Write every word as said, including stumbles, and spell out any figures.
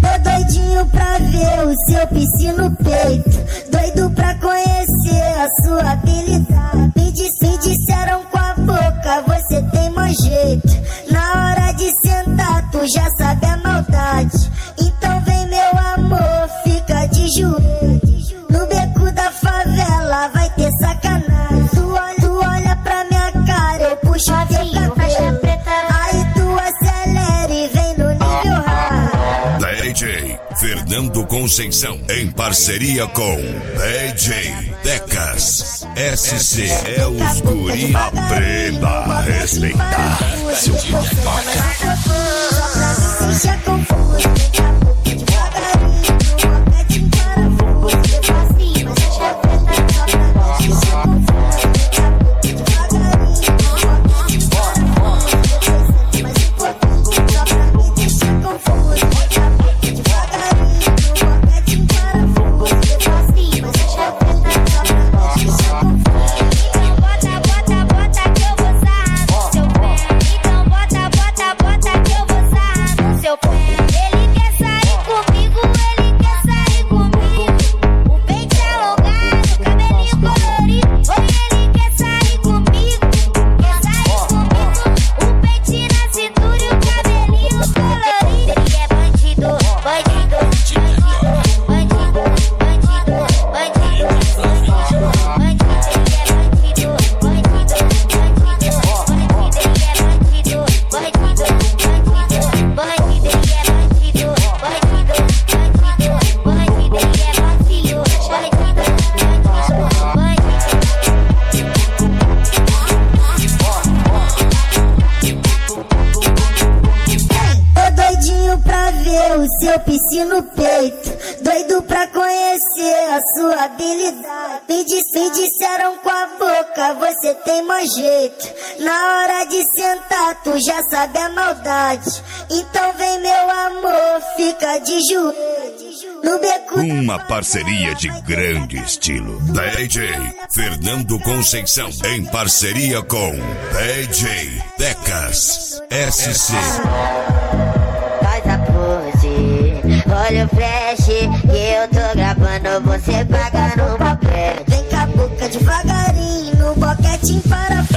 Tô doidinho pra ver o seu piercing no peito, doido pra conhecer a sua habilidade. Me, dis, me disseram com a boca, você tem mau jeito. Na hora de sentar, tu já sabe a maldade. Então vem meu amor, fica de joelho. No beco da favela vai ter sacanagem. Tu olha, tu olha pra minha cara, eu puxo o teu cabelo. Aí tu acelera e vem no nível hard. D J Fernando Conceição, em parceria com D J Decas. S C é os guri. Aprenda a respeitar seu toca. Só pra me sentir confuso. Devagarinho, boquete em parafuso. Devagarinho, boquete em seu piercing no peito, doido pra conhecer a sua habilidade. Me, dis, me disseram com a boca, você tem mau jeito. Na hora de sentar, tu já sabe a maldade. Então vem meu amor, fica de joelho. No beco. Uma parceria de grande estilo. D J Fernando Conceição, em parceria com D J Decas. S C. Olha o flash que eu tô gravando, você paga no papel. Vem com a boca devagarinho, no boquete em parafuso.